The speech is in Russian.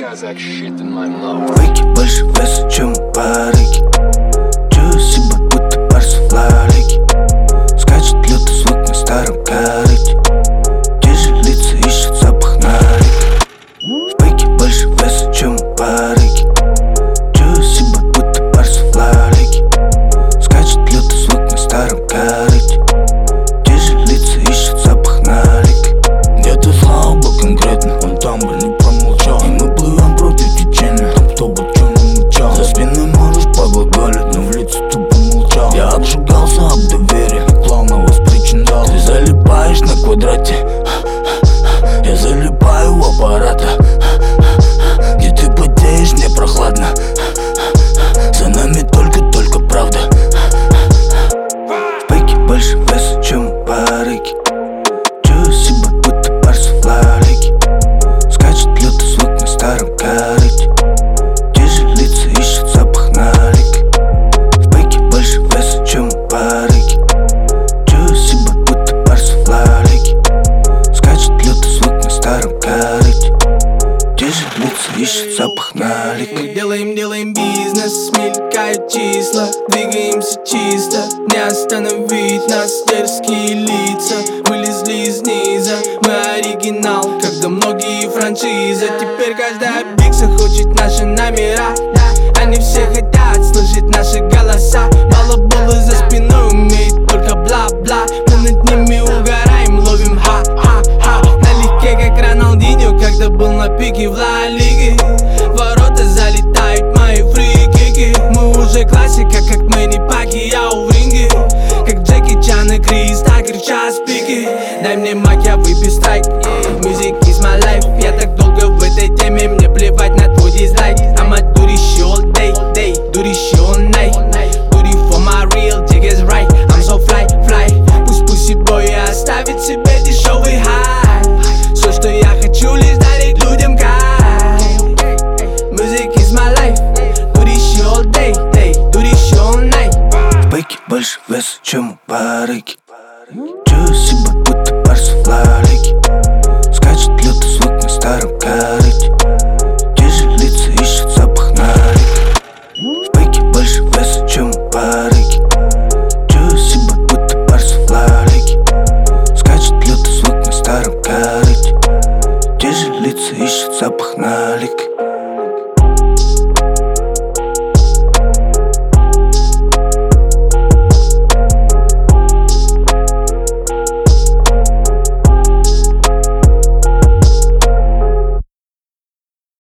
Байки больше веса, чем у барыги. Чую себя, будто Барса в Ла Лиге. Скачет лютый звук на старом корыте. Те же лица ищут запах налик. В байке больше веса, чем у барыги. Чую себя, будто Барса в Ла Лиге. Скачет лютый звук на старом корыте. Те же лица ищут запах налик. Где-то слабо конкретно, он там бы не промолчал. И мы плывем против течения, там кто бы чё не мычал. За спиной можешь поглаголить, но в лицо тупо молчал. Я обжигался об доверие, плавно воспричиндал. Ты залипаешь на квадрате, я залипаю в аппарата. Где ты потеешь, мне прохладно. За нами только правда. В байке больше веса, чем у барыги. Чую себя, будто Барса в Ла Лиге. Скачет лютый звук на старом корыте. Те же лица ищут запах налик. В байке больше веса, чем у барыги. Чую себя, будто Барса в Ла Лиге. Скачет лютый звук на старом корыте. Те же лица ищут запах налик. Мы делаем бизнес, мелькают числа. Двигаемся чисто, не остановить нас дерзкие лица. Вылезли из низа, мы оригинал, когда многие франшизы. Теперь каждая бикса хочет наши номера. Они все хотят слышать наши голоса. Балаболы за спиной умеют только бла-бла. Мы над ними угораем, ловим ха-ха-ха. Налегке, как Роналдиньо, когда был на пике в Ла Лиге. Ворота залетают мои фрикики. Мы уже классика, как Мэнни Паки, я в ринге. Как Джеки Чан и Крис Такер, час пики. Дай мне мак, я выпью страйк. Music is my life. Я так долго в этой теме, мне плевать на твой дизлайк. I'ma do this shit all day, do this shit all night. Do this for my real niggas right. I'm so fly. Пусть пусибой оставит себе дешевый хай. Все, что я хочу, лишь дарить людям кайф. Music is my life. Do this shit all day, do this shit all night. В байке больше веса, чем у барыги. Чую себя, будто Барса в Ла Лиге. Скачет лютый звук на старом корыте.